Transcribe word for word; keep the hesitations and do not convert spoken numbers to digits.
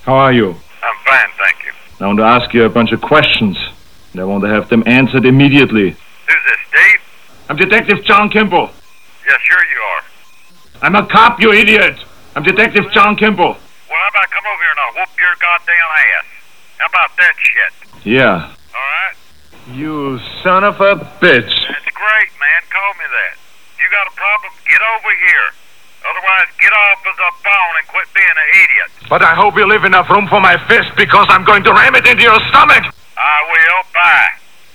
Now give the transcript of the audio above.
How are you? I'm fine, thank you. I want to ask you a bunch of questions, and I want to have them answered immediately. Who's this, Steve? I'm Detective John Kimball. Yeah, sure you are. I'm a cop, you idiot! I'm Detective John Kimball. Well, how about come over here and I'll whoop your goddamn ass? How about that shit? Yeah. All right? You son of a bitch. That's great, man. Call me that. You got a problem? Get over here. Otherwise, get off of the phone and quit being an idiot. But I hope you leave enough room for my fist, because I'm going to ram it into your stomach! I will. Bye.